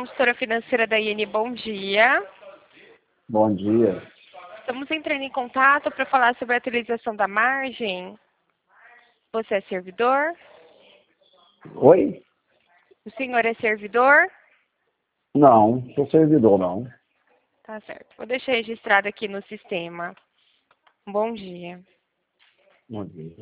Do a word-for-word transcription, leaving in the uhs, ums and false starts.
consultora financeira da I N. Bom dia. Bom dia. Estamos entrando em contato para falar sobre a atualização da margem. Você é servidor? Oi? O senhor é servidor? Não, sou servidor não. Tá certo. Vou deixar registrado aqui no sistema. Bom dia. Bom dia.